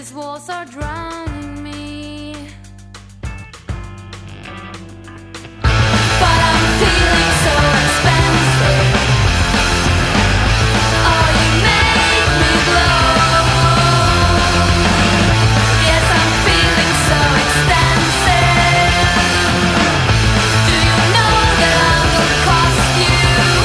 These walls are drowning me, but I'm feeling so expensive. Oh, you make me glow. Yes, I'm feeling so extensive. Do you know that I will cost you?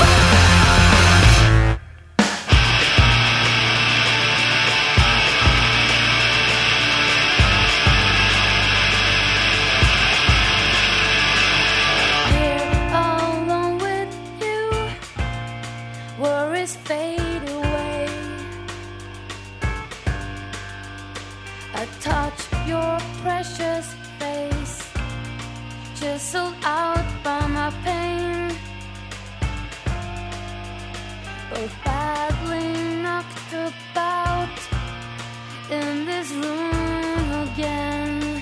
Worries fade away. I touch your precious face, chiseled out by my pain. Both badly knocked about in this room again.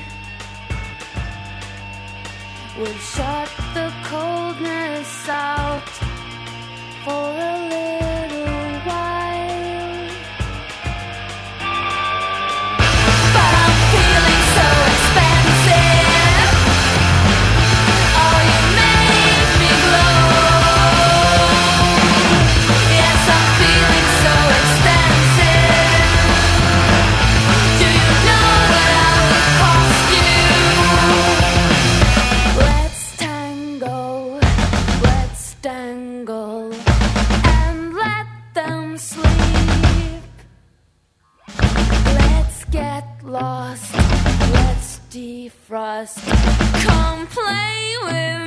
We'll shut the coldness out for a little while, but I'm feeling so expensive. Oh, you make me glow. Yes, I'm feeling so extensive. Do you know what I will cost you? Let's tango, let's tangle, and let them sleep. Let's get lost, let's defrost. Come play with